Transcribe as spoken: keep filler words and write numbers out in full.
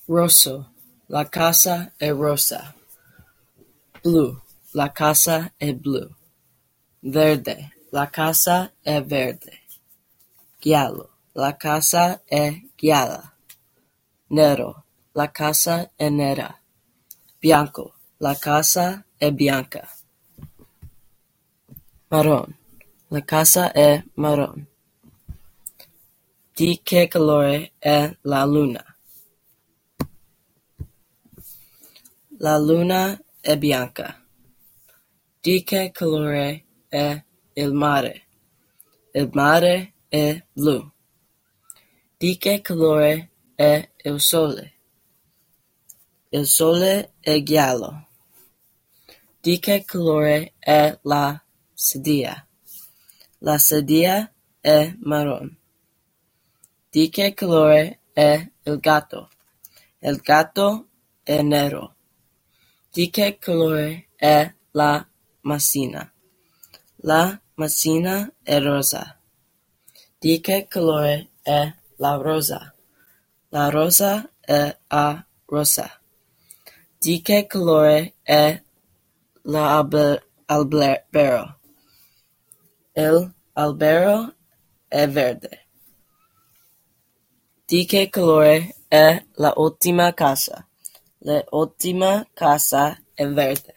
Rosso, la casa è rosa. Blu, la casa è blu. Verde, la casa è verde. Giallo, la casa è gialla. Nero, la casa è nera. Bianco, la casa è bianca. Marron, la casa è marron. Di che colore è la luna? La luna è bianca. Di che colore è il mare? Il mare è blu. Di che colore è il sole? Il sole è giallo. Di che colore è la sedia? La sedia è marron. Di che colore è il gatto? Il gatto è nero. Di che colore è la mazzina? La mazzina è rosa. Di che colore è la rosa? La rosa è a rosa. Di che colore è l'albero? Il albero è verde. Di che colore è la ultima casa? L'ultima casa è verde.